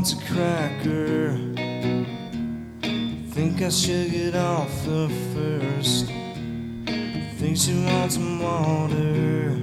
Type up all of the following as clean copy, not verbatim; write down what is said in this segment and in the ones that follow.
wants a cracker. Think I should get off her first. Think she wants some water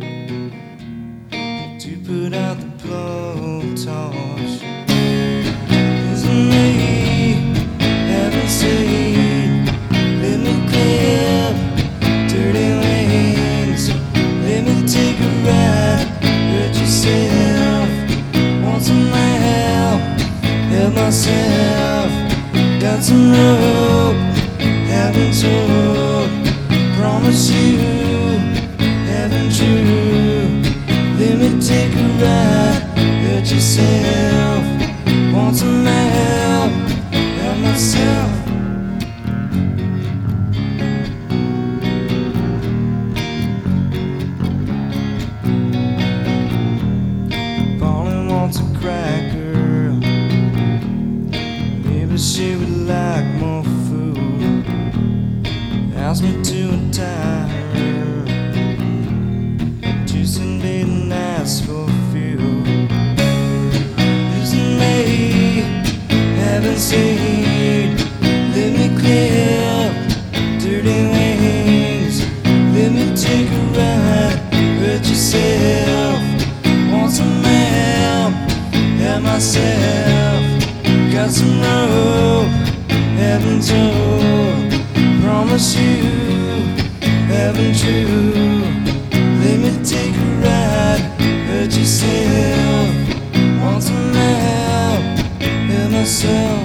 to put out the blowtorch. Isn't me having said, let me clip dirty wings, let me take a ride. Hurt yourself, want some help, help myself. Got some rope, haven't told. Promise you, haven't true. Let me take a ride. Hurt yourself, want some help, help myself. Pauline wants a cracker. Maybe she would like more food. Ask me to untie her. Tuesday didn't ask for fuel. Isn't me having seed? Let me clip dirty wings. Let me take a ride. Hurt yourself, want some help, help myself. Got some rope, haven't told. Promise you, haven't true. Let me take a ride. Hurt yourself, want some help, help myself.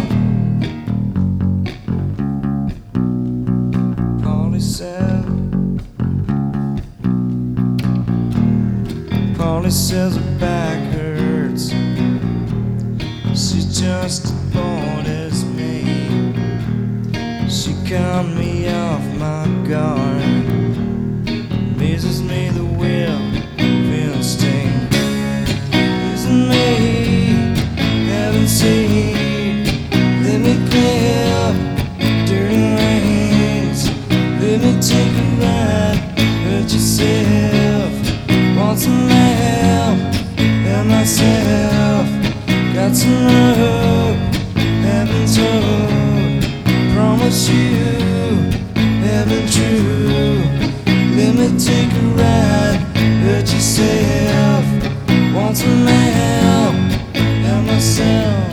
Polly says her back hurts. She's just as bored as me. She caught me off my guard. Amazes me the will of instinct. Isn't me having seen? Let me clip dirty wings. Let me take a ride. Hurt yourself, want some help, help myself. Got some rope, haven't told. Promise you, haven't true. Let me take a ride. Hurt yourself, want some help, help myself.